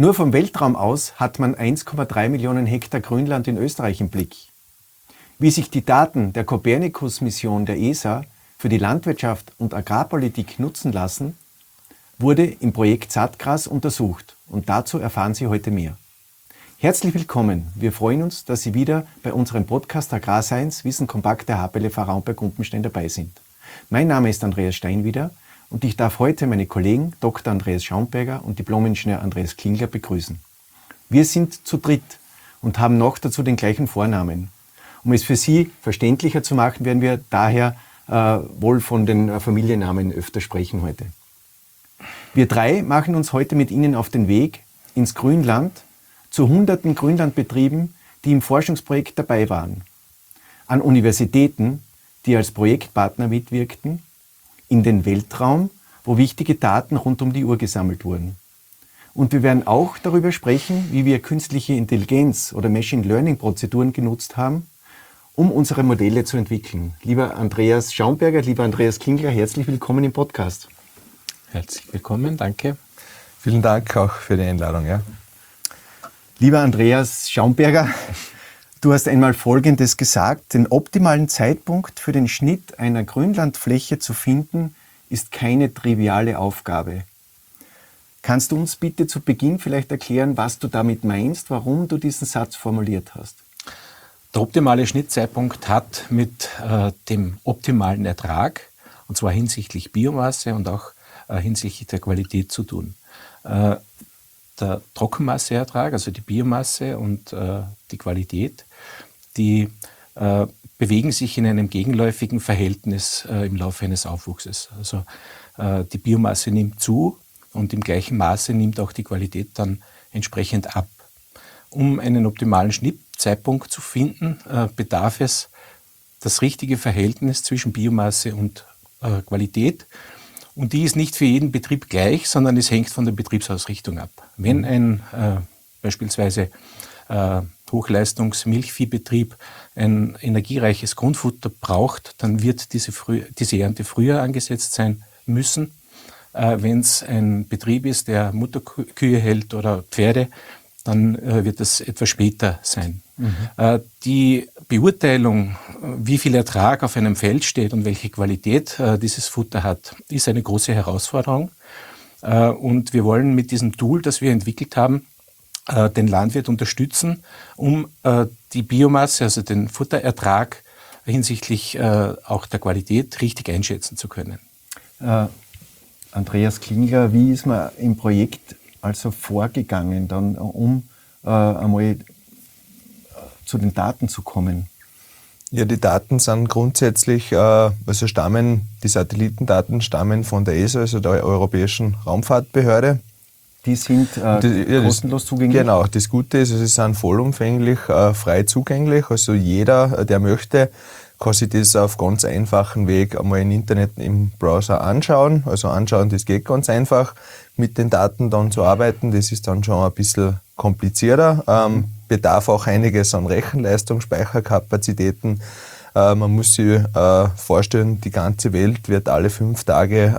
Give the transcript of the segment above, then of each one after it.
Nur vom Weltraum aus hat man 1,3 Millionen Hektar Grünland in Österreich im Blick. Wie sich die Daten der Copernicus-Mission der ESA für die Landwirtschaft und Agrarpolitik nutzen lassen, wurde im Projekt Saatgras untersucht und dazu erfahren Sie heute mehr. Herzlich willkommen, wir freuen uns, dass Sie wieder bei unserem Podcast Agrarscience Wissen kompakt der HPLV Raumberg-Gumpenstein dabei sind. Mein Name ist Andreas Steinwieder und ich darf heute meine Kollegen Dr. Andreas Schaumberger und Diplom-Ingenieur Andreas Klingler begrüßen. Wir sind zu dritt und haben noch dazu den gleichen Vornamen. Um es für Sie verständlicher zu machen, werden wir daher wohl von den Familiennamen öfter sprechen heute. Wir drei machen uns heute mit Ihnen auf den Weg ins Grünland zu hunderten Grünlandbetrieben, die im Forschungsprojekt dabei waren, an Universitäten, die als Projektpartner mitwirkten, in den Weltraum, wo wichtige Daten rund um die Uhr gesammelt wurden. Und wir werden auch darüber sprechen, wie wir künstliche Intelligenz oder Machine Learning Prozeduren genutzt haben, um unsere Modelle zu entwickeln. Lieber Andreas Schaumberger, lieber Andreas Klingler, herzlich willkommen im Podcast. Herzlich willkommen, danke. Vielen Dank auch für die Einladung. Ja. Lieber Andreas Schaumberger, du hast einmal Folgendes gesagt: Den optimalen Zeitpunkt für den Schnitt einer Grünlandfläche zu finden, ist keine triviale Aufgabe. Kannst du uns bitte zu Beginn vielleicht erklären, was du damit meinst, warum du diesen Satz formuliert hast? Der optimale Schnittzeitpunkt hat mit dem optimalen Ertrag, und zwar hinsichtlich Biomasse und auch hinsichtlich der Qualität zu tun. Der Trockenmasseertrag, also die Biomasse und die Qualität, die bewegen sich in einem gegenläufigen Verhältnis im Laufe eines Aufwuchses. Also die Biomasse nimmt zu und im gleichen Maße nimmt auch die Qualität dann entsprechend ab. Um einen optimalen Schnittzeitpunkt zu finden, bedarf es das richtige Verhältnis zwischen Biomasse und Qualität. Und die ist nicht für jeden Betrieb gleich, sondern es hängt von der Betriebsausrichtung ab. Wenn ein beispielsweise Hochleistungs-Milchviehbetrieb ein energiereiches Grundfutter braucht, dann wird diese Ernte früher angesetzt sein müssen. Wenn es ein Betrieb ist, der Mutterkühe hält oder Pferde, dann wird es etwas später sein. Die Beurteilung, wie viel Ertrag auf einem Feld steht und welche Qualität dieses Futter hat, ist eine große Herausforderung. Und wir wollen mit diesem Tool, das wir entwickelt haben, den Landwirt unterstützen, um die Biomasse, also den Futterertrag hinsichtlich auch der Qualität richtig einschätzen zu können. Andreas Klingler, wie ist man im Projekt also vorgegangen, dann, um einmal zu den Daten zu kommen? Ja, die Daten sind grundsätzlich, die Satellitendaten stammen von der ESA, also der Europäischen Raumfahrtbehörde. Die sind kostenlos zugänglich? Genau, das Gute ist, sie sind vollumfänglich frei zugänglich. Also jeder, der möchte, kann sich das auf ganz einfachen Weg einmal im Internet im Browser anschauen. Also anschauen, das geht ganz einfach. Mit den Daten dann zu arbeiten, das ist dann schon ein bisschen komplizierter. Bedarf auch einiges an Rechenleistung, Speicherkapazitäten. Man muss sich vorstellen, die ganze Welt wird alle 5 Tage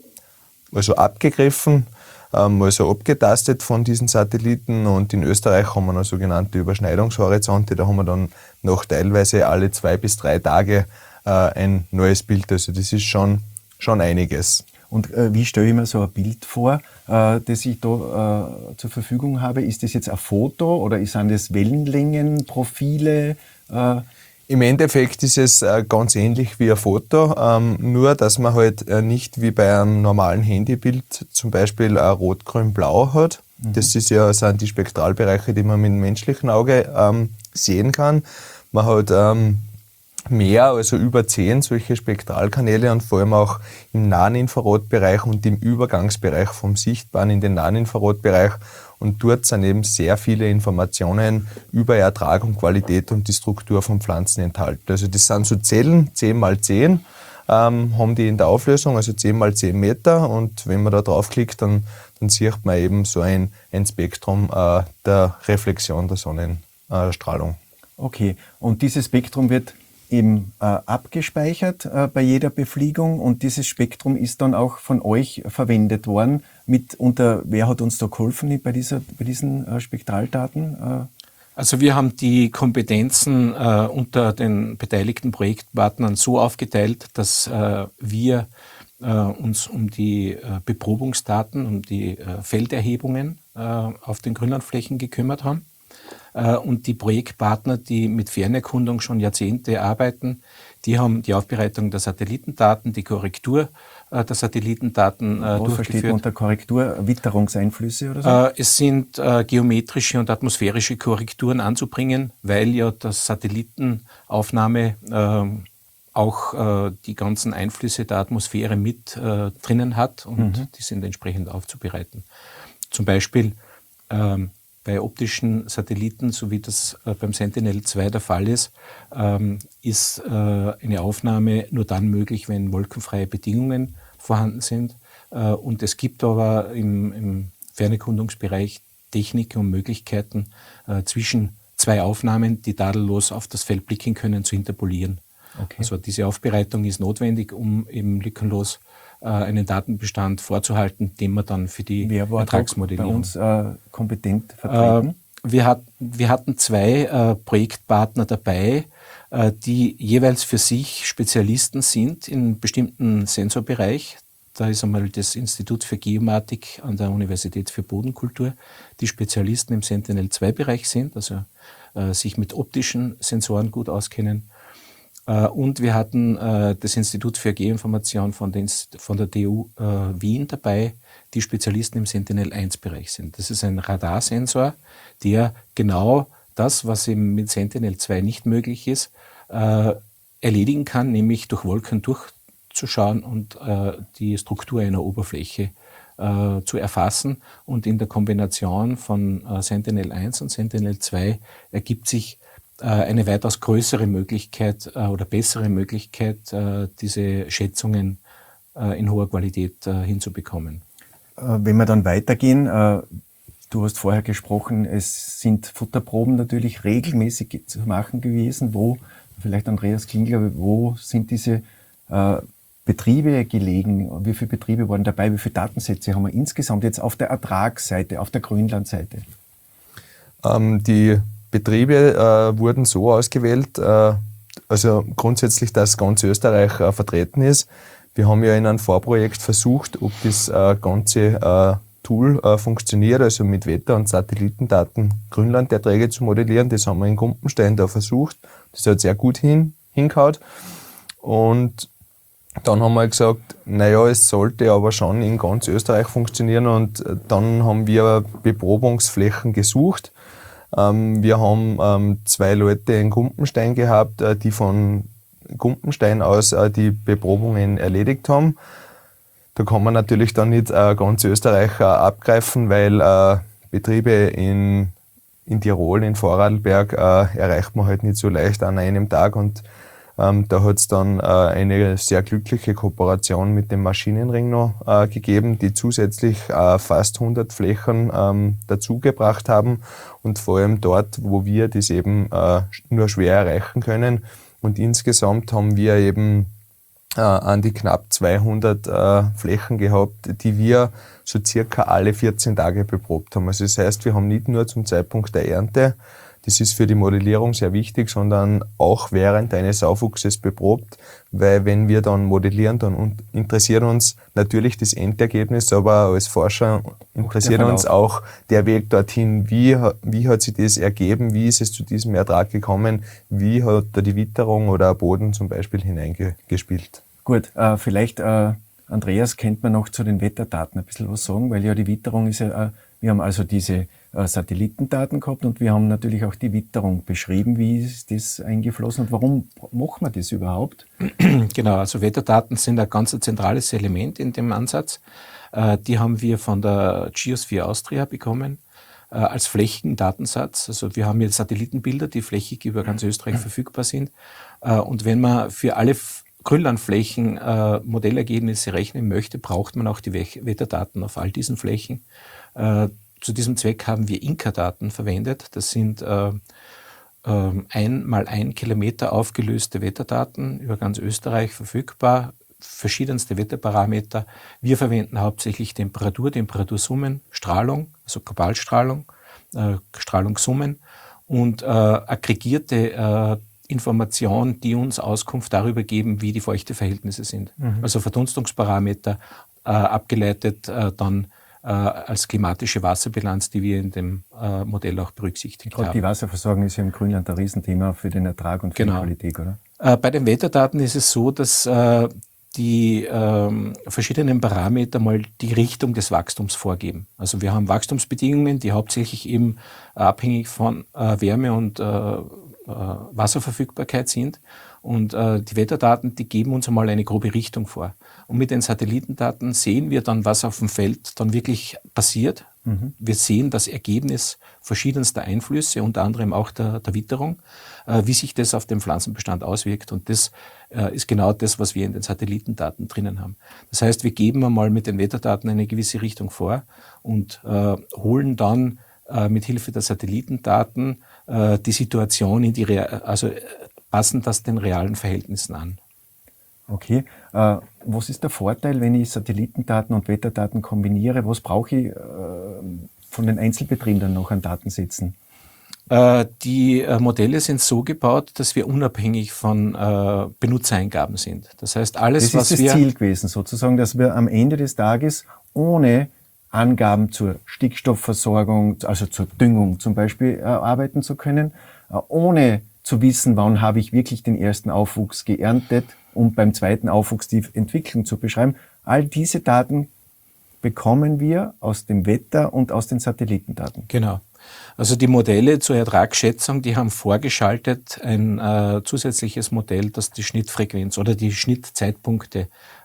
abgegriffen, abgetastet von diesen Satelliten, und in Österreich haben wir noch sogenannte Überschneidungshorizonte, da haben wir dann noch teilweise alle 2 bis 3 Tage ein neues Bild, also das ist schon einiges. Und wie stelle ich mir so ein Bild vor, das ich da zur Verfügung habe? Ist das jetzt ein Foto oder sind das Wellenlängen, Profile? Im Endeffekt ist es ganz ähnlich wie ein Foto, nur dass man halt nicht wie bei einem normalen Handybild zum Beispiel Rot, Grün, Blau hat. Das sind die Spektralbereiche, die man mit dem menschlichen Auge sehen kann. Man hat mehr, also über 10 solche Spektralkanäle, und vor allem auch im nahen Infrarotbereich und im Übergangsbereich vom Sichtbaren in den nahen Infrarotbereich. Und dort sind eben sehr viele Informationen über Ertrag und Qualität und die Struktur von Pflanzen enthalten. Also das sind so Zellen, 10x10, haben die in der Auflösung, also 10x10 Meter. Und wenn man da draufklickt, dann sieht man eben so ein Spektrum der Reflexion der Sonnenstrahlung. Okay, und dieses Spektrum wird eben abgespeichert bei jeder Befliegung und dieses Spektrum ist dann auch von euch verwendet worden. Wer hat uns da geholfen bei diesen Spektraldaten? Also wir haben die Kompetenzen unter den beteiligten Projektpartnern so aufgeteilt, dass wir uns um die Beprobungsdaten, um die Felderhebungen auf den Grünlandflächen gekümmert haben. Und die Projektpartner, die mit Fernerkundung schon Jahrzehnte arbeiten, die haben die Aufbereitung der Satellitendaten, die Korrektur der Satellitendaten Was versteht man unter Korrektur? Witterungseinflüsse oder so? Es sind geometrische und atmosphärische Korrekturen anzubringen, weil ja das Satellitenaufnahme auch die ganzen Einflüsse der Atmosphäre mit drinnen hat und die sind entsprechend aufzubereiten. Zum Beispiel bei optischen Satelliten, so wie das beim Sentinel-2 der Fall ist, ist eine Aufnahme nur dann möglich, wenn wolkenfreie Bedingungen vorhanden sind. Und es gibt aber im Fernerkundungsbereich Techniken und Möglichkeiten, zwischen zwei Aufnahmen, die tadellos auf das Feld blicken können, zu interpolieren. Okay. Also diese Aufbereitung ist notwendig, um eben lückenlos einen Datenbestand vorzuhalten, den man dann für die Ertragsmodellierung... Wer war bei uns kompetent vertreten? Wir hatten zwei Projektpartner dabei, die jeweils für sich Spezialisten sind in einem bestimmten Sensorbereich. Da ist einmal das Institut für Geomatik an der Universität für Bodenkultur, die Spezialisten im Sentinel-2-Bereich sind, also sich mit optischen Sensoren gut auskennen. Und wir hatten das Institut für Geoinformation von der TU Wien dabei, die Spezialisten im Sentinel-1-Bereich sind. Das ist ein Radarsensor, der genau das, was eben mit Sentinel-2 nicht möglich ist, erledigen kann, nämlich durch Wolken durchzuschauen und die Struktur einer Oberfläche zu erfassen. Und in der Kombination von Sentinel-1 und Sentinel-2 ergibt sich eine weitaus größere Möglichkeit oder bessere Möglichkeit, diese Schätzungen in hoher Qualität hinzubekommen. Wenn wir dann weitergehen, du hast vorher gesprochen, es sind Futterproben natürlich regelmäßig zu machen gewesen. Vielleicht Andreas Klingler, wo sind diese Betriebe gelegen? Wie viele Betriebe waren dabei? Wie viele Datensätze haben wir insgesamt jetzt auf der Ertragsseite, auf der Grünlandseite? Die Betriebe wurden so ausgewählt, also grundsätzlich, dass ganz Österreich vertreten ist. Wir haben ja in einem Vorprojekt versucht, ob das ganze Tool funktioniert, also mit Wetter- und Satellitendaten Grünlanderträge zu modellieren. Das haben wir in Gumpenstein da versucht. Das hat sehr gut hingehauen. Und dann haben wir gesagt, naja, es sollte aber schon in ganz Österreich funktionieren und dann haben wir Beprobungsflächen gesucht. Wir haben zwei Leute in Gumpenstein gehabt, die von Gumpenstein aus die Beprobungen erledigt haben. Da kann man natürlich dann nicht ganz Österreich abgreifen, weil Betriebe in Tirol, in Vorarlberg erreicht man halt nicht so leicht an einem Tag und da hat es dann eine sehr glückliche Kooperation mit dem Maschinenring noch gegeben, die zusätzlich fast 100 Flächen dazugebracht haben und vor allem dort, wo wir das eben nur schwer erreichen können. Und insgesamt haben wir eben an die knapp 200 Flächen gehabt, die wir so circa alle 14 Tage beprobt haben. Also das heißt, wir haben nicht nur zum Zeitpunkt der Ernte, das ist für die Modellierung sehr wichtig, sondern auch während eines Aufwuchses beprobt, weil wenn wir dann modellieren, dann interessiert uns natürlich das Endergebnis, aber als Forscher interessiert uns auch der Weg dorthin. Wie hat sich das ergeben? Wie ist es zu diesem Ertrag gekommen? Wie hat da die Witterung oder Boden zum Beispiel hineingespielt? Gut, vielleicht Andreas, könnte man noch zu den Wetterdaten ein bisschen was sagen, weil ja die Witterung ist ja, wir haben also diese Satellitendaten gehabt und wir haben natürlich auch die Witterung beschrieben. Wie ist das eingeflossen und warum machen wir das überhaupt? Genau, also Wetterdaten sind ein ganz zentrales Element in dem Ansatz. Die haben wir von der Geosphere Austria bekommen als flächigen Datensatz. Also wir haben jetzt Satellitenbilder, die flächig über ganz Österreich verfügbar sind. Und wenn man für alle Grünlandflächen Modellergebnisse rechnen möchte, braucht man auch die Wetterdaten auf all diesen Flächen. Zu diesem Zweck haben wir Inka-Daten verwendet. Das sind mal 1 Kilometer aufgelöste Wetterdaten über ganz Österreich verfügbar, verschiedenste Wetterparameter. Wir verwenden hauptsächlich Temperatur, Temperatursummen, Strahlung, also Globalstrahlung, Strahlungssummen und aggregierte Informationen, die uns Auskunft darüber geben, wie die Feuchteverhältnisse sind. Also Verdunstungsparameter, abgeleitet dann als klimatische Wasserbilanz, die wir in dem Modell auch berücksichtigt Gerade haben. die Wasserversorgung ist ja im Grünland ein Riesenthema für den Ertrag und für die Qualität, oder? Bei den Wetterdaten ist es so, dass die verschiedenen Parameter mal die Richtung des Wachstums vorgeben. Also wir haben Wachstumsbedingungen, die hauptsächlich eben abhängig von Wärme und Wasserverfügbarkeit sind. Und die Wetterdaten, die geben uns einmal eine grobe Richtung vor. Und mit den Satellitendaten sehen wir dann, was auf dem Feld dann wirklich passiert. Wir sehen das Ergebnis verschiedenster Einflüsse, unter anderem auch der Witterung, wie sich das auf den Pflanzenbestand auswirkt. Und das ist genau das, was wir in den Satellitendaten drinnen haben. Das heißt, wir geben einmal mit den Wetterdaten eine gewisse Richtung vor und holen dann mit Hilfe der Satellitendaten die Situation passen das den realen Verhältnissen an. Okay. Was ist der Vorteil, wenn ich Satellitendaten und Wetterdaten kombiniere? Was brauche ich von den Einzelbetrieben dann noch an Datensätzen? Die Modelle sind so gebaut, dass wir unabhängig von Benutzereingaben sind. Das heißt, alles, was wir... Das ist das Ziel gewesen, sozusagen, dass wir am Ende des Tages ohne Angaben zur Stickstoffversorgung, also zur Düngung zum Beispiel, arbeiten zu können, ohne zu wissen, wann habe ich wirklich den ersten Aufwuchs geerntet und beim zweiten Aufwuchs die Entwicklung zu beschreiben. All diese Daten bekommen wir aus dem Wetter und aus den Satellitendaten. Genau. Also die Modelle zur Ertragsschätzung, die haben vorgeschaltet ein zusätzliches Modell, das die Schnittfrequenz oder die Schnittzeitpunkte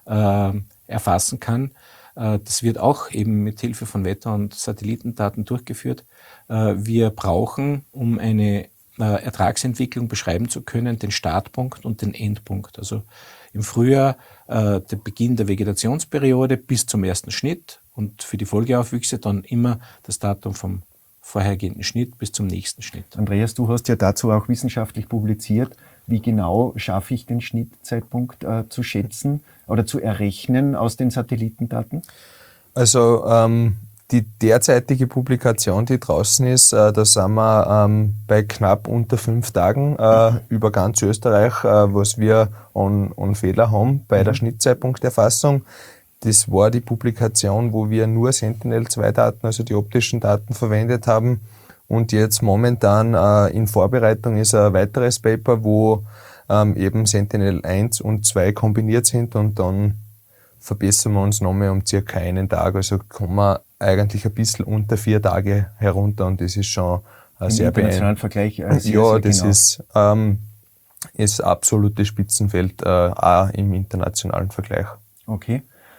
erfassen kann. Das wird auch eben mit Hilfe von Wetter- und Satellitendaten durchgeführt. Wir brauchen, um eine Ertragsentwicklung beschreiben zu können, den Startpunkt und den Endpunkt. Also im Frühjahr der Beginn der Vegetationsperiode bis zum ersten Schnitt und für die Folgeaufwüchse dann immer das Datum vom vorhergehenden Schnitt bis zum nächsten Schnitt. Andreas, du hast ja dazu auch wissenschaftlich publiziert. Wie genau schaffe ich den Schnittzeitpunkt zu schätzen oder zu errechnen aus den Satellitendaten? Also die derzeitige Publikation, die draußen ist, da sind wir bei knapp unter 5 Tagen über ganz Österreich, was wir an Fehler haben bei der Schnittzeitpunkterfassung. Das war die Publikation, wo wir nur Sentinel-2-Daten, also die optischen Daten, verwendet haben. Und jetzt momentan in Vorbereitung ist ein weiteres Paper, wo eben Sentinel-1 und 2 kombiniert sind und dann verbessern wir uns nochmal um circa einen Tag. Also kommen wir eigentlich ein bisschen unter 4 Tage herunter und das ist schon sehr beeindruckend. Im internationalen Vergleich sehr, ja, das genau. Ist absolutes Spitzenfeld, auch im internationalen Vergleich. Okay.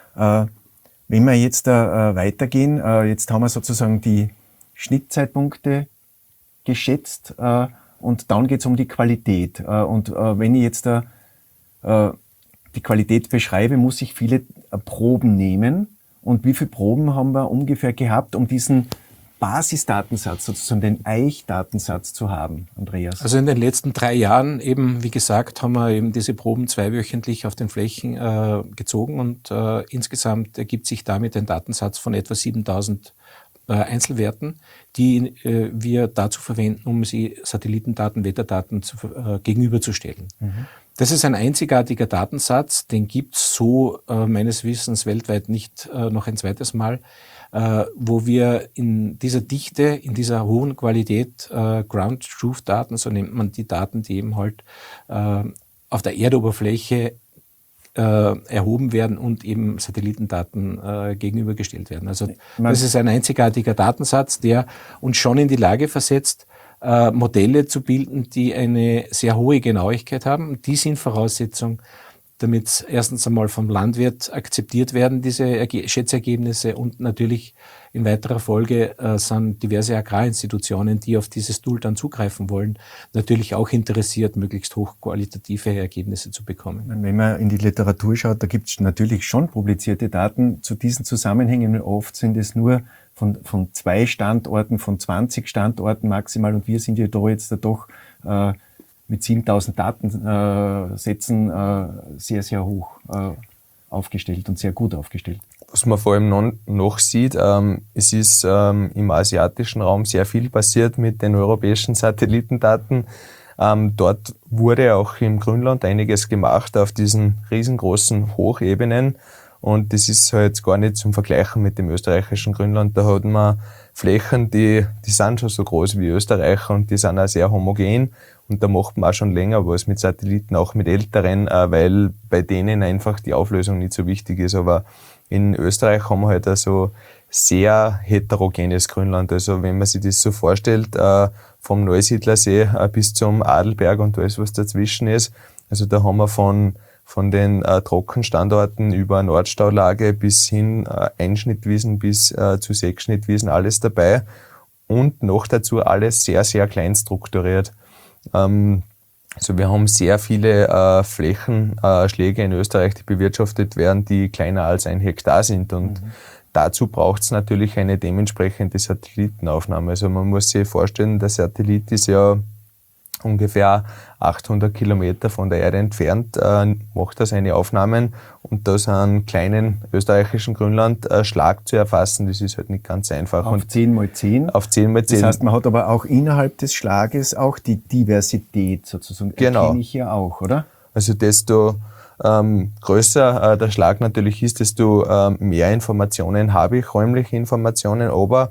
Wenn wir jetzt weitergehen, jetzt haben wir sozusagen die Schnittzeitpunkte geschätzt und dann geht es um die Qualität. Und wenn ich jetzt die Qualität beschreibe, muss ich viele Proben nehmen. Und wie viele Proben haben wir ungefähr gehabt, um diesen Basisdatensatz, sozusagen den Eichdatensatz zu haben, Andreas? Also in den letzten 3 Jahren eben, wie gesagt, haben wir eben diese Proben 2-wöchentlich auf den Flächen gezogen und insgesamt ergibt sich damit ein Datensatz von etwa 7000 Einzelwerten, die wir dazu verwenden, um sie Satellitendaten, Wetterdaten gegenüberzustellen. Das ist ein einzigartiger Datensatz, den gibt's so meines Wissens weltweit nicht noch ein zweites Mal, wo wir in dieser Dichte, in dieser hohen Qualität Ground Truth Daten, so nennt man die Daten, die eben halt auf der Erdoberfläche erhoben werden und eben Satellitendaten gegenübergestellt werden. Also das ist ein einzigartiger Datensatz, der uns schon in die Lage versetzt, Modelle zu bilden, die eine sehr hohe Genauigkeit haben. Die sind Voraussetzung, damit erstens einmal vom Landwirt akzeptiert werden, diese Schätzergebnisse, und natürlich in weiterer Folge sind diverse Agrarinstitutionen, die auf dieses Tool dann zugreifen wollen, natürlich auch interessiert, möglichst hochqualitative Ergebnisse zu bekommen. Wenn man in die Literatur schaut, da gibt es natürlich schon publizierte Daten zu diesen Zusammenhängen. Oft sind es nur von 2 Standorten, von 20 Standorten maximal, und wir sind ja da jetzt doch mit 7000 Datensätzen sehr, sehr hoch aufgestellt und sehr gut aufgestellt. Was man vor allem noch sieht, es ist im asiatischen Raum sehr viel passiert mit den europäischen Satellitendaten. Dort wurde auch im Grünland einiges gemacht auf diesen riesengroßen Hochebenen. Und das ist halt gar nicht zum Vergleichen mit dem österreichischen Grünland. Da hat man Flächen, die sind schon so groß wie Österreich und die sind auch sehr homogen. Und da macht man auch schon länger was mit Satelliten, auch mit älteren, weil bei denen einfach die Auflösung nicht so wichtig ist. Aber in Österreich haben wir halt also sehr heterogenes Grünland. Also wenn man sich das so vorstellt, vom Neusiedlersee bis zum Adelberg und alles, was dazwischen ist. Also da haben wir von den Trockenstandorten über Nordstaulage bis hin Einschnittwiesen bis zu Sechsschnittwiesen, alles dabei. Und noch dazu alles sehr, sehr klein strukturiert. Also wir haben sehr viele Flächenschläge in Österreich, die bewirtschaftet werden, die kleiner als 1 Hektar sind. Und dazu braucht es natürlich eine dementsprechende Satellitenaufnahme. Also man muss sich vorstellen, der Satellit ist ja ungefähr 800 Kilometer von der Erde entfernt, macht er seine Aufnahmen und da so einen kleinen österreichischen Grünland-Schlag zu erfassen, das ist halt nicht ganz einfach. Auf 10x10? Auf 10x10. Das heißt, man hat aber auch innerhalb des Schlages auch die Diversität sozusagen. Genau. Erkenne ich ja auch, oder? Also desto größer der Schlag natürlich ist, desto mehr Informationen habe ich, räumliche Informationen, aber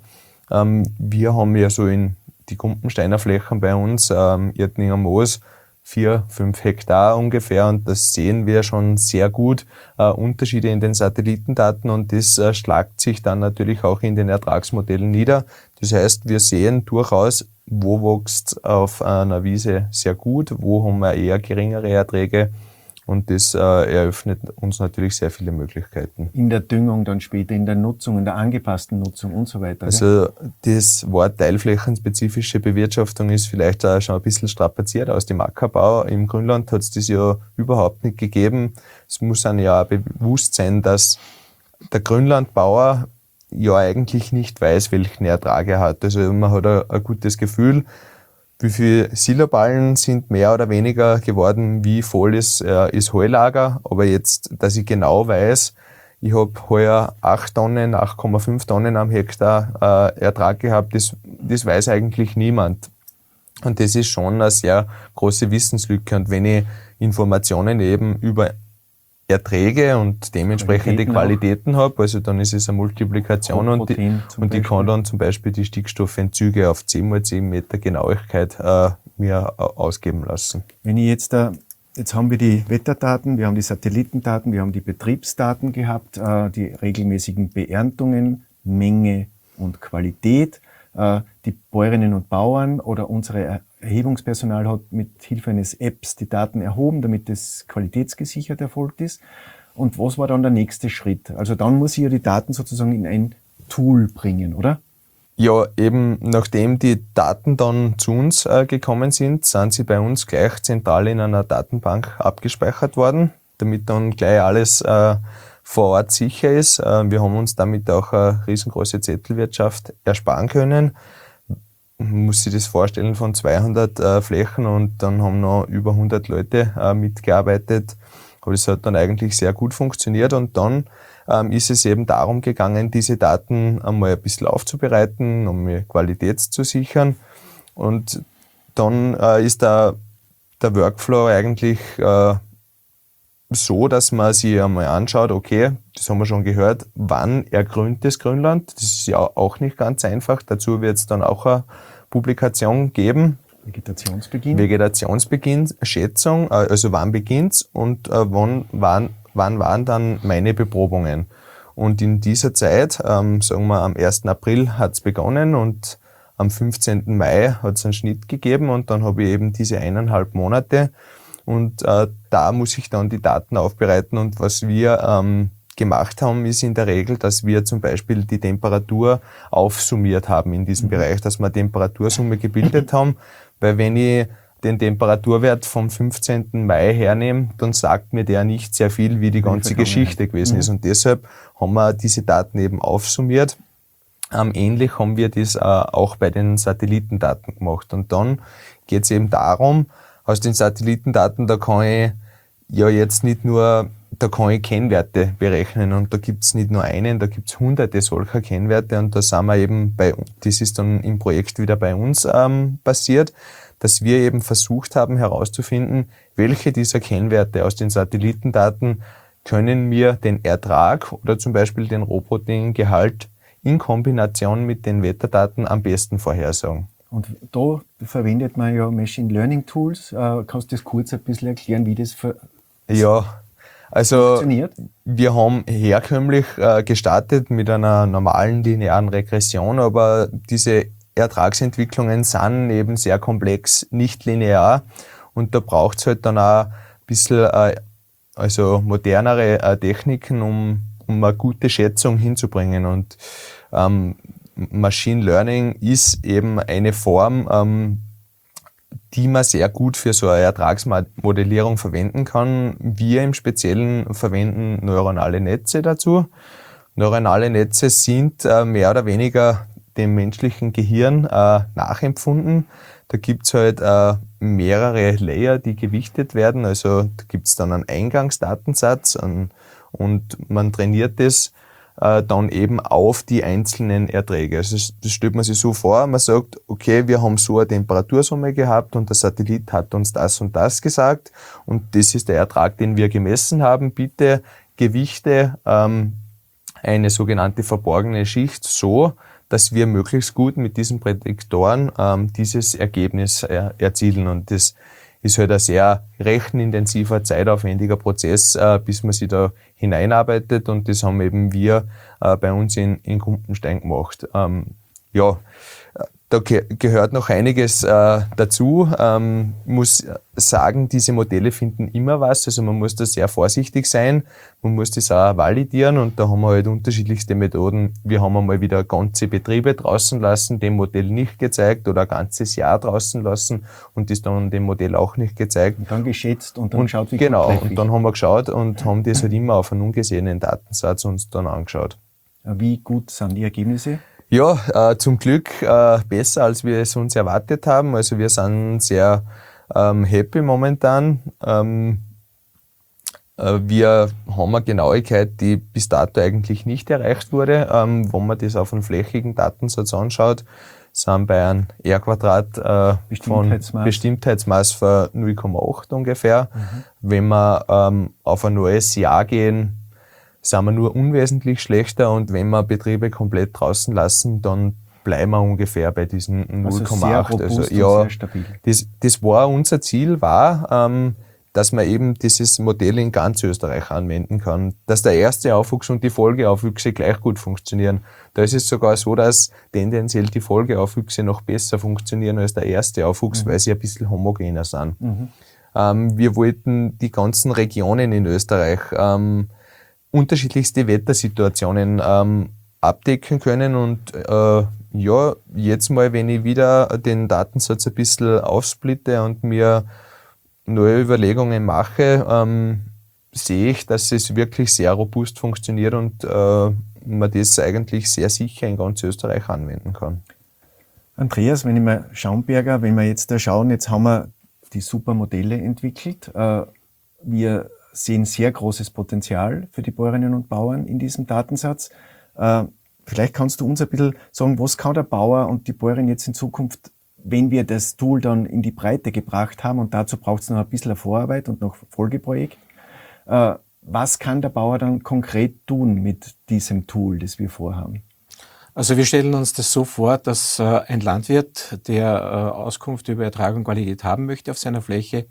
wir haben ja so in die Gumpensteiner Flächen bei uns, Irtninger Moos, 4-5 Hektar ungefähr, und das sehen wir schon sehr gut, Unterschiede in den Satellitendaten, und das schlagt sich dann natürlich auch in den Ertragsmodellen nieder. Das heißt, wir sehen durchaus, wo wächst auf einer Wiese sehr gut, wo haben wir eher geringere Erträge. Und das eröffnet uns natürlich sehr viele Möglichkeiten. In der Düngung dann später, in der Nutzung, in der angepassten Nutzung und so weiter. Also das Wort teilflächenspezifische Bewirtschaftung ist vielleicht auch schon ein bisschen strapaziert aus dem Ackerbau. Im Grünland hat es das ja überhaupt nicht gegeben. Es muss einem ja auch bewusst sein, dass der Grünlandbauer ja eigentlich nicht weiß, welchen Ertrag er hat. Also man hat ein gutes Gefühl, wie viele Siloballen sind mehr oder weniger geworden, wie voll ist Heulager. Aber jetzt, dass ich genau weiß, ich habe heuer 8,5 Tonnen am Hektar Ertrag gehabt, das weiß eigentlich niemand. Und das ist schon eine sehr große Wissenslücke. Und wenn ich Informationen eben über Erträge und dementsprechende Qualitäten habe, also dann ist es eine Multiplikation und ich kann dann zum Beispiel die Stickstoffentzüge auf 10x10 Meter Genauigkeit mir ausgeben lassen. Wenn ich jetzt haben wir die Wetterdaten, wir haben die Satellitendaten, wir haben die Betriebsdaten gehabt, die regelmäßigen Beerntungen, Menge und Qualität. Die Bäuerinnen und Bauern oder unsere Erhebungspersonal hat mit Hilfe eines Apps die Daten erhoben, damit das qualitätsgesichert erfolgt ist. Und was war dann der nächste Schritt? Also dann muss ich ja die Daten sozusagen in ein Tool bringen, oder? Ja, eben nachdem die Daten dann zu uns gekommen sind sie bei uns gleich zentral in einer Datenbank abgespeichert worden, damit dann gleich alles vor Ort sicher ist. Wir haben uns damit auch eine riesengroße Zettelwirtschaft ersparen können. Man muss sich das vorstellen, von 200 Flächen, und dann haben noch über 100 Leute mitgearbeitet. Aber das hat dann eigentlich sehr gut funktioniert, und dann ist es eben darum gegangen, diese Daten einmal ein bisschen aufzubereiten, um mir Qualität zu sichern. Und dann ist der Workflow eigentlich so, dass man sich einmal anschaut, okay, das haben wir schon gehört, wann ergrünt das Grünland? Das ist ja auch nicht ganz einfach. Dazu wird es dann auch eine Publikation geben. Vegetationsbeginn, Schätzung, also wann beginnt's und wann waren dann meine Beprobungen. Und in dieser Zeit, sagen wir am 1. April hat's begonnen und am 15. Mai hat's einen Schnitt gegeben, und dann habe ich eben diese 1,5 Monate. Und da muss ich dann die Daten aufbereiten, und was wir gemacht haben, ist in der Regel, dass wir zum Beispiel die Temperatur aufsummiert haben in diesem Bereich, dass wir Temperatursumme gebildet haben, weil wenn ich den Temperaturwert vom 15. Mai hernehme, dann sagt mir der nicht sehr viel, wie die ganze Geschichte gewesen ist, und deshalb haben wir diese Daten eben aufsummiert. Ähnlich haben wir das auch bei den Satellitendaten gemacht. Und dann geht es eben darum, aus den Satellitendaten, da kann ich ja jetzt nicht nur, da kann ich Kennwerte berechnen und da gibt es nicht nur einen, da gibt es hunderte solcher Kennwerte und da sind wir eben das ist dann im Projekt wieder bei uns passiert, dass wir eben versucht haben herauszufinden, welche dieser Kennwerte aus den Satellitendaten können mir den Ertrag oder zum Beispiel den Rohproteingehalt in Kombination mit den Wetterdaten am besten vorhersagen. Und da verwendet man ja Machine Learning Tools. Kannst du das kurz ein bisschen erklären, wie das Ja, also funktioniert? wir haben herkömmlich gestartet mit einer normalen linearen Regression, aber diese Ertragsentwicklungen sind eben sehr komplex, nicht linear und da braucht es halt dann auch ein bisschen also modernere Techniken, um eine gute Schätzung hinzubringen. Und Machine Learning ist eben eine Form, die man sehr gut für so eine Ertragsmodellierung verwenden kann. Wir im Speziellen verwenden neuronale Netze dazu. Neuronale Netze sind mehr oder weniger dem menschlichen Gehirn nachempfunden. Da gibt's halt mehrere Layer, die gewichtet werden. Also da gibt's dann einen Eingangsdatensatz und man trainiert das dann eben auf die einzelnen Erträge. Also das stellt man sich so vor, man sagt, okay, wir haben so eine Temperatursumme gehabt und der Satellit hat uns das und das gesagt und das ist der Ertrag, den wir gemessen haben. Bitte gewichte eine sogenannte verborgene Schicht so, dass wir möglichst gut mit diesen Prädiktoren dieses Ergebnis erzielen. Und das ist halt ein sehr rechenintensiver, zeitaufwendiger Prozess, bis man sich da hineinarbeitet. Und das haben eben wir bei uns in Kumpenstein gemacht. Ja, da gehört noch einiges dazu. Muss sagen, diese Modelle finden immer was. Also man muss da sehr vorsichtig sein. Man muss das auch validieren und da haben wir halt unterschiedlichste Methoden. Wir haben einmal wieder ganze Betriebe draußen lassen, dem Modell nicht gezeigt oder ein ganzes Jahr draußen lassen und das dann dem Modell auch nicht gezeigt. Und dann geschätzt und dann geschaut, wie genau, gut und dann haben wir geschaut und haben das halt immer auf einen ungesehenen Datensatz uns dann angeschaut. Wie gut sind die Ergebnisse? Ja, zum Glück besser, als wir es uns erwartet haben. Also wir sind sehr happy momentan. Wir haben eine Genauigkeit, die bis dato eigentlich nicht erreicht wurde. Wenn man das auf einen flächigen Datensatz anschaut, sind bei einem R-Quadrat von Bestimmtheitsmaß von 0,8 ungefähr. Wenn wir auf ein neues Jahr gehen, sind wir nur unwesentlich schlechter und wenn wir Betriebe komplett draußen lassen, dann bleiben wir ungefähr bei diesen 0,8. Also ja, sehr stabil. Das war unser Ziel, dass man eben dieses Modell in ganz Österreich anwenden kann, dass der erste Aufwuchs und die Folgeaufwüchse gleich gut funktionieren. Da ist es sogar so, dass tendenziell die Folgeaufwüchse noch besser funktionieren als der erste Aufwuchs, weil sie ein bisschen homogener sind. Wir wollten die ganzen Regionen in Österreich unterschiedlichste Wettersituationen abdecken können und ja, jetzt mal, wenn ich wieder den Datensatz ein bisschen aufsplitte und mir neue Überlegungen mache, sehe ich, dass es wirklich sehr robust funktioniert und man das eigentlich sehr sicher in ganz Österreich anwenden kann. Andreas, wenn wir jetzt da schauen, jetzt haben wir die super Modelle entwickelt. Wir sehen sehr großes Potenzial für die Bäuerinnen und Bauern in diesem Datensatz. Vielleicht kannst du uns ein bisschen sagen, was kann der Bauer und die Bäuerin jetzt in Zukunft, wenn wir das Tool dann in die Breite gebracht haben, und dazu braucht es noch ein bisschen Vorarbeit und noch Folgeprojekt, was kann der Bauer dann konkret tun mit diesem Tool, das wir vorhaben? Also wir stellen uns das so vor, dass ein Landwirt, der Auskunft über Ertrag und Qualität haben möchte auf seiner Fläche,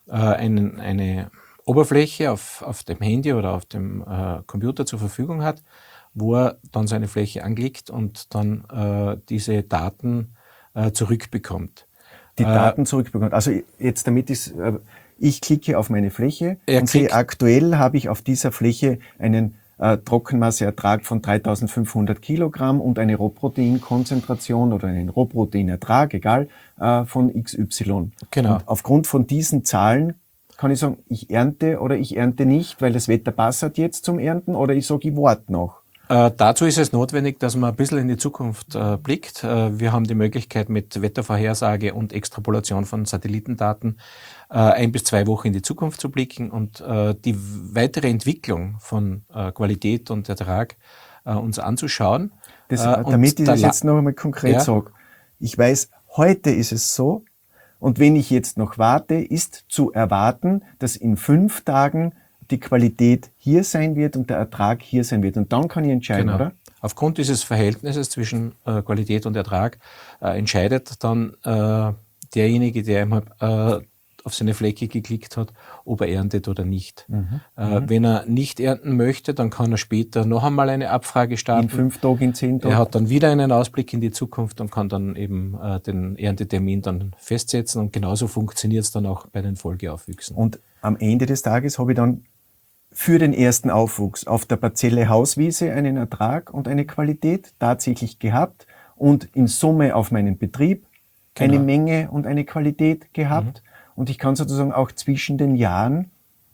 eine Oberfläche auf dem Handy oder auf dem Computer zur Verfügung hat, wo er dann seine Fläche anklickt und dann diese Daten zurückbekommt. Die Daten zurückbekommt. Also jetzt damit ich klicke auf meine Fläche und sehe, aktuell habe ich auf dieser Fläche einen Trockenmasseertrag von 3.500 Kilogramm und eine Rohproteinkonzentration oder einen Rohproteinertrag, egal, von XY. Genau. Und aufgrund von diesen Zahlen kann ich sagen, ich ernte oder ich ernte nicht, weil das Wetter passt jetzt zum Ernten, oder ich sage, ich warte noch. Dazu ist es notwendig, dass man ein bisschen in die Zukunft blickt. Wir haben die Möglichkeit, mit Wettervorhersage und Extrapolation von Satellitendaten 1 bis 2 Wochen in die Zukunft zu blicken und die weitere Entwicklung von Qualität und Ertrag uns anzuschauen. Damit ich das jetzt noch einmal konkret sage. Ich weiß, heute ist es so, und wenn ich jetzt noch warte, ist zu erwarten, dass in 5 Tagen die Qualität hier sein wird und der Ertrag hier sein wird. Und dann kann ich entscheiden, genau. oder? Aufgrund dieses Verhältnisses zwischen Qualität und Ertrag entscheidet dann derjenige, der einmal auf seine Fläche geklickt hat, ob er erntet oder nicht. Wenn er nicht ernten möchte, dann kann er später noch einmal eine Abfrage starten. In 5 Tagen, in 10 Tagen. Er hat dann wieder einen Ausblick in die Zukunft und kann dann eben den Erntetermin dann festsetzen. Und genauso funktioniert es dann auch bei den Folgeaufwüchsen. Und am Ende des Tages habe ich dann für den ersten Aufwuchs auf der Parzelle Hauswiese einen Ertrag und eine Qualität tatsächlich gehabt und in Summe auf meinen Betrieb eine Menge und eine Qualität gehabt. Und ich kann sozusagen auch zwischen den Jahren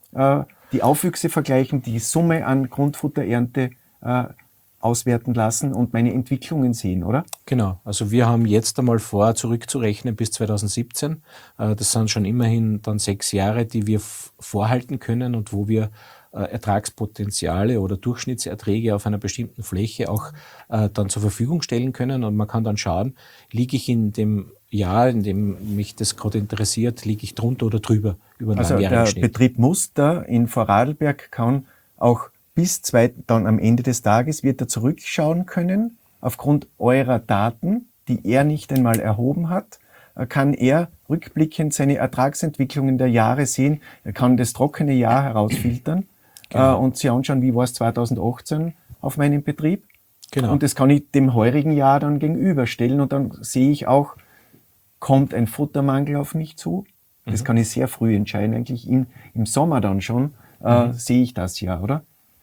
die Aufwüchse vergleichen, die Summe an Grundfutterernte auswerten lassen und meine Entwicklungen sehen, oder? Genau. Also wir haben jetzt einmal vor, zurückzurechnen bis 2017. Das sind schon immerhin dann 6 Jahre, die wir vorhalten können und wo wir Ertragspotenziale oder Durchschnittserträge auf einer bestimmten Fläche auch dann zur Verfügung stellen können. Und man kann dann schauen, liege ich in dem Jahr, in dem mich das gerade interessiert, liege ich drunter oder drüber über einen langjährigen Schnitt. Der Betrieb Muster in Vorarlberg kann auch dann am Ende des Tages wird er zurückschauen können, aufgrund eurer Daten, die er nicht einmal erhoben hat, kann er rückblickend seine Ertragsentwicklungen der Jahre sehen. Er kann das trockene Jahr herausfiltern und sich anschauen, wie war es 2018 auf meinem Betrieb. Genau. Und das kann ich dem heurigen Jahr dann gegenüberstellen und dann sehe ich auch, kommt ein Futtermangel auf mich zu. Das kann ich sehr früh entscheiden, eigentlich im Sommer dann schon sehe ich das ja, oder?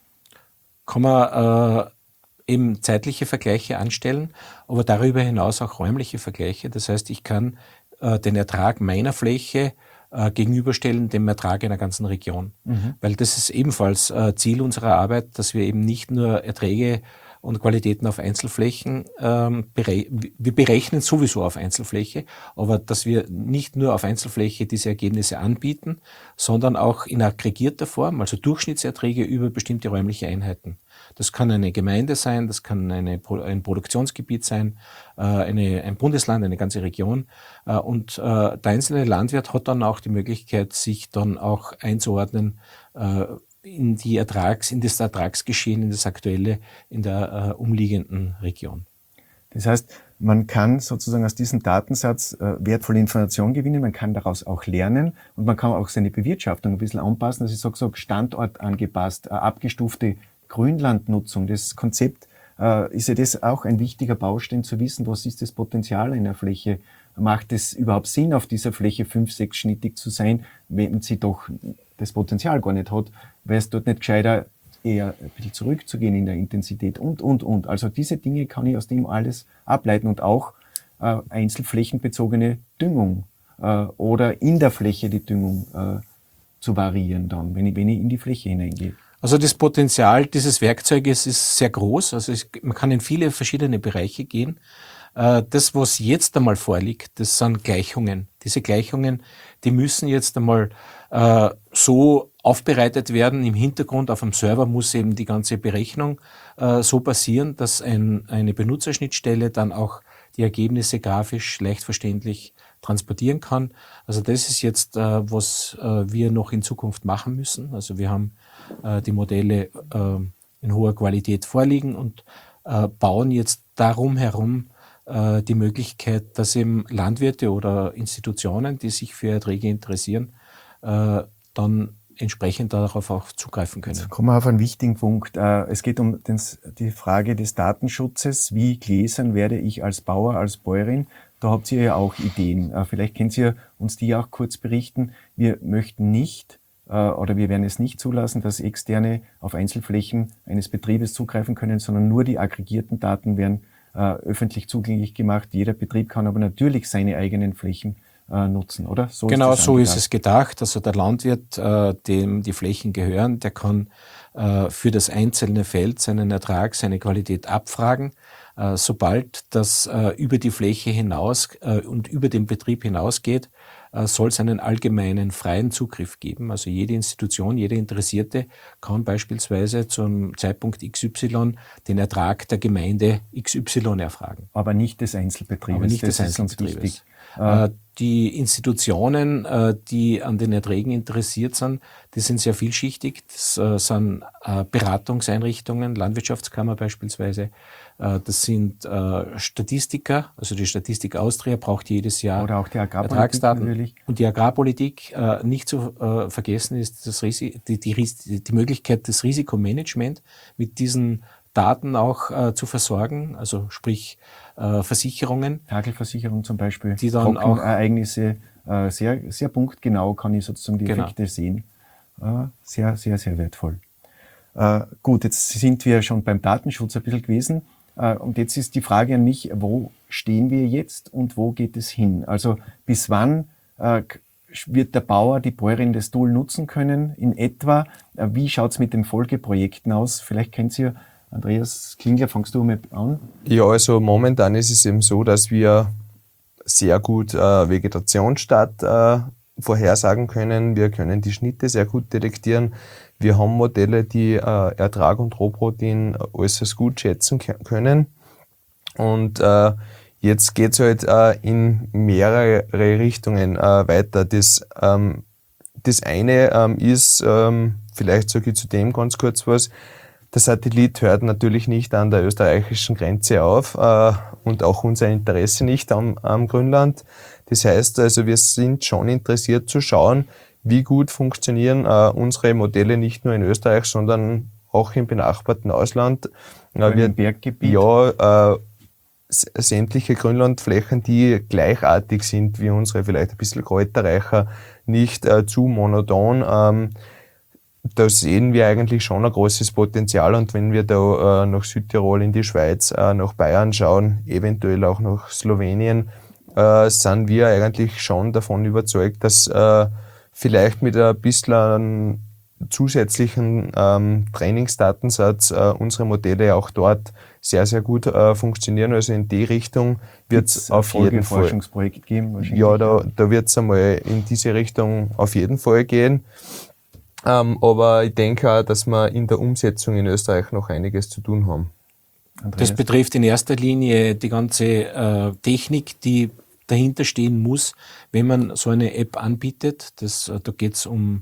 Kann man eben zeitliche Vergleiche anstellen, aber darüber hinaus auch räumliche Vergleiche. Das heißt, ich kann den Ertrag meiner Fläche gegenüberstellen dem Ertrag einer ganzen Region. Weil das ist ebenfalls Ziel unserer Arbeit, dass wir eben nicht nur Erträge und Qualitäten auf Einzelflächen, wir berechnen sowieso auf Einzelfläche, aber dass wir nicht nur auf Einzelfläche diese Ergebnisse anbieten, sondern auch in aggregierter Form, also Durchschnittserträge über bestimmte räumliche Einheiten. Das kann eine Gemeinde sein, das kann ein Produktionsgebiet sein, ein Bundesland, eine ganze Region. Und der einzelne Landwirt hat dann auch die Möglichkeit, sich dann auch einzuordnen in das Ertragsgeschehen, in das aktuelle, in der umliegenden Region. Das heißt, man kann sozusagen aus diesem Datensatz wertvolle Informationen gewinnen, man kann daraus auch lernen und man kann auch seine Bewirtschaftung ein bisschen anpassen. Also ich sage so standortangepasst, abgestufte Grünlandnutzung. Das Konzept ist ja das auch ein wichtiger Baustein zu wissen, was ist das Potenzial einer Fläche. Macht es überhaupt Sinn, auf dieser Fläche 5-6-schnittig zu sein, wenn sie doch das Potenzial gar nicht hat? Wäre es dort nicht gescheiter, eher ein bisschen zurückzugehen in der Intensität und. Also diese Dinge kann ich aus dem alles ableiten und auch einzelflächenbezogene Düngung oder in der Fläche die Düngung zu variieren dann, wenn ich in die Fläche hineingehe. Also das Potenzial dieses Werkzeuges ist sehr groß. Also man kann in viele verschiedene Bereiche gehen. Das, was jetzt einmal vorliegt, das sind Gleichungen. Diese Gleichungen, die müssen jetzt einmal so aufbereitet werden. Im Hintergrund auf dem Server muss eben die ganze Berechnung so passieren, dass eine Benutzerschnittstelle dann auch die Ergebnisse grafisch leicht verständlich transportieren kann. Also das ist jetzt, was wir noch in Zukunft machen müssen. Also wir haben die Modelle in hoher Qualität vorliegen und bauen jetzt darum herum die Möglichkeit, dass eben Landwirte oder Institutionen, die sich für Erträge interessieren, dann entsprechend darauf auch zugreifen können. Jetzt kommen wir auf einen wichtigen Punkt. Es geht um die Frage des Datenschutzes. Wie gläsern werde ich als Bauer, als Bäuerin? Da habt ihr ja auch Ideen. Vielleicht könnt ihr uns die auch kurz berichten. Wir möchten nicht oder wir werden es nicht zulassen, dass Externe auf Einzelflächen eines Betriebes zugreifen können, sondern nur die aggregierten Daten werden öffentlich zugänglich gemacht. Jeder Betrieb kann aber natürlich seine eigenen Flächen nutzen, oder? Genau, so ist angedacht. es gedacht. Also der Landwirt, dem die Flächen gehören, der kann für das einzelne Feld seinen Ertrag, seine Qualität abfragen. Sobald das über die Fläche hinaus und über den Betrieb hinausgeht, soll es einen allgemeinen freien Zugriff geben. Also jede Institution, jeder Interessierte kann beispielsweise zum Zeitpunkt XY den Ertrag der Gemeinde XY erfragen. Aber nicht des Einzelbetriebes. Aber nicht das des ist uns Einzelbetriebes. wichtig. Die Institutionen, die an den Erträgen interessiert sind, die sind sehr vielschichtig. Das sind Beratungseinrichtungen, Landwirtschaftskammer beispielsweise. Das sind Statistiker, also die Statistik Austria braucht jedes Jahr Oder auch die Agrarpolitik Ertragsdaten. natürlich. Und die Agrarpolitik, nicht zu vergessen ist die Möglichkeit des Risikomanagements mit diesen Daten auch zu versorgen, also sprich Versicherungen. Hagelversicherung zum Beispiel, Die dann auch Trockenereignisse, sehr, sehr punktgenau kann ich sozusagen die Genau. Effekte sehen. Sehr, sehr, sehr wertvoll. Gut, jetzt sind wir schon beim Datenschutz ein bisschen gewesen. Und jetzt ist die Frage an mich, wo stehen wir jetzt und wo geht es hin? Also bis wann wird der Bauer, die Bäuerin das Tool nutzen können in etwa? Wie schaut es mit den Folgeprojekten aus? Vielleicht kennt ihr, Andreas Klingler, fangst du mal an? Ja, also momentan ist es eben so, dass wir sehr gut Vegetationsstart vorhersagen können. Wir können die Schnitte sehr gut detektieren. Wir haben Modelle, die Ertrag und Rohprotein äußerst gut schätzen können. Und jetzt geht es halt in mehrere Richtungen weiter. Das eine ist, vielleicht sage ich zu dem ganz kurz was, der Satellit hört natürlich nicht an der österreichischen Grenze auf und auch unser Interesse nicht am Grünland. Das heißt also, wir sind schon interessiert zu schauen, wie gut funktionieren unsere Modelle nicht nur in Österreich, sondern auch im benachbarten Ausland. Im Berggebiet? Ja, sämtliche Grünlandflächen, die gleichartig sind wie unsere, vielleicht ein bisschen kräuterreicher, nicht zu monoton. Da sehen wir eigentlich schon ein großes Potenzial, und wenn wir da nach Südtirol in die Schweiz, nach Bayern schauen, eventuell auch nach Slowenien, sind wir eigentlich schon davon überzeugt, dass vielleicht mit ein bisschen zusätzlichen Trainingsdatensatz unsere Modelle auch dort sehr, sehr gut funktionieren. Also in die Richtung wird es auf jeden Fall. Forschungsprojekt geben wahrscheinlich. Ja, da wird es einmal in diese Richtung auf jeden Fall gehen. Aber ich denke auch, dass wir in der Umsetzung in Österreich noch einiges zu tun haben. Das betrifft in erster Linie die ganze Technik, die dahinter stehen muss, wenn man so eine App anbietet. Da geht es um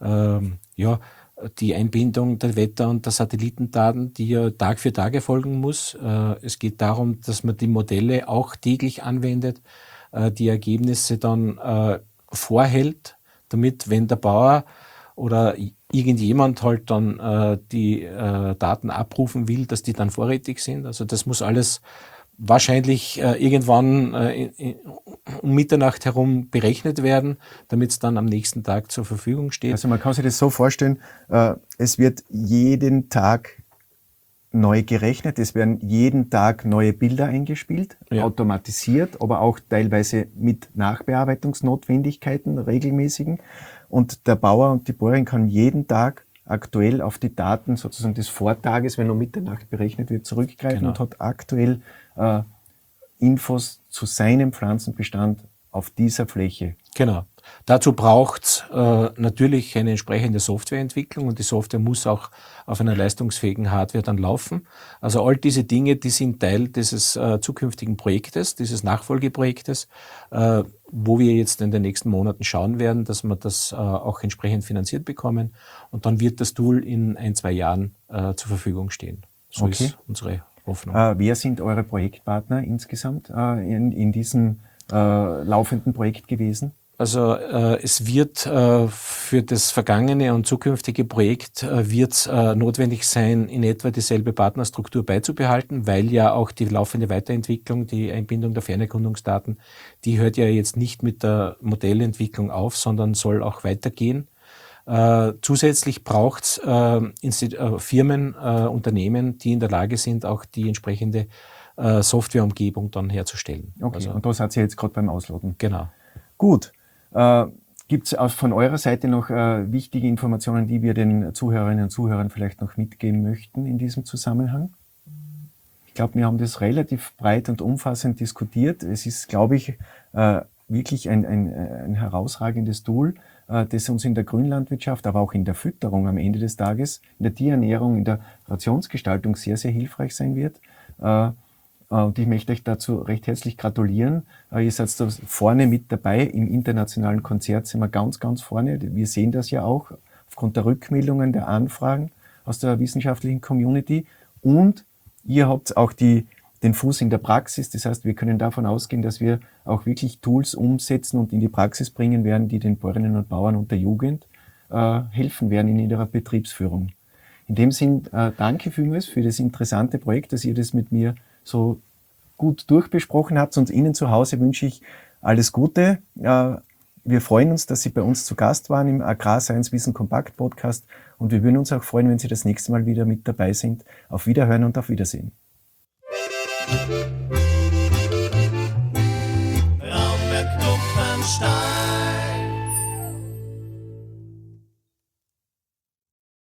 die Einbindung der Wetter- und der Satellitendaten, die ja Tag für Tag erfolgen muss. Es geht darum, dass man die Modelle auch täglich anwendet, die Ergebnisse dann vorhält, damit, wenn der Bauer oder irgendjemand halt dann die Daten abrufen will, dass die dann vorrätig sind. Also das muss alles wahrscheinlich irgendwann um Mitternacht herum berechnet werden, damit es dann am nächsten Tag zur Verfügung steht. Also man kann sich das so vorstellen, es wird jeden Tag neu gerechnet, es werden jeden Tag neue Bilder eingespielt, Ja. automatisiert, aber auch teilweise mit Nachbearbeitungsnotwendigkeiten, regelmäßigen. Und der Bauer und die Bäuerin kann jeden Tag aktuell auf die Daten sozusagen des Vortages, wenn um Mitternacht berechnet wird, zurückgreifen Genau. und hat aktuell Infos zu seinem Pflanzenbestand auf dieser Fläche. Genau. Dazu braucht's natürlich eine entsprechende Softwareentwicklung, und die Software muss auch auf einer leistungsfähigen Hardware dann laufen. Also all diese Dinge, die sind Teil dieses zukünftigen Projektes, dieses Nachfolgeprojektes, wo wir jetzt in den nächsten Monaten schauen werden, dass wir das auch entsprechend finanziert bekommen, und dann wird das Tool in 1-2 Jahren zur Verfügung stehen. So Okay. ist unsere Hoffnung. Wer sind eure Projektpartner insgesamt in diesem laufenden Projekt gewesen? Also es wird für das vergangene und zukünftige Projekt notwendig sein, in etwa dieselbe Partnerstruktur beizubehalten, weil ja auch die laufende Weiterentwicklung, die Einbindung der Fernerkundungsdaten, die hört ja jetzt nicht mit der Modellentwicklung auf, sondern soll auch weitergehen. Zusätzlich braucht es Firmen, Unternehmen, die in der Lage sind, auch die entsprechende Softwareumgebung dann herzustellen. Okay, Also, und da seid ihr jetzt gerade beim Ausloten. genau. Gut. Gibt es von eurer Seite noch wichtige Informationen, die wir den Zuhörerinnen und Zuhörern vielleicht noch mitgeben möchten in diesem Zusammenhang? Ich glaube, wir haben das relativ breit und umfassend diskutiert. Es ist, glaube ich, wirklich ein herausragendes Tool, das uns in der Grünlandwirtschaft, aber auch in der Fütterung am Ende des Tages, in der Tierernährung, in der Rationsgestaltung sehr, sehr hilfreich sein wird. Und ich möchte euch dazu recht herzlich gratulieren. Ihr seid da vorne mit dabei. Im internationalen Konzert sind wir ganz, ganz vorne. Wir sehen das ja auch aufgrund der Rückmeldungen, der Anfragen aus der wissenschaftlichen Community. Und ihr habt auch den Fuß in der Praxis. Das heißt, wir können davon ausgehen, dass wir auch wirklich Tools umsetzen und in die Praxis bringen werden, die den Bäuerinnen und Bauern und der Jugend helfen werden in ihrer Betriebsführung. In dem Sinn, danke vielmals für das interessante Projekt, dass ihr das mit mir so gut durchbesprochen habt. Und Ihnen zu Hause wünsche ich alles Gute. Wir freuen uns, dass Sie bei uns zu Gast waren im Agrarscience Wissen Kompakt Podcast. Und wir würden uns auch freuen, wenn Sie das nächste Mal wieder mit dabei sind. Auf Wiederhören und auf Wiedersehen. Raumberg Klumpenstein.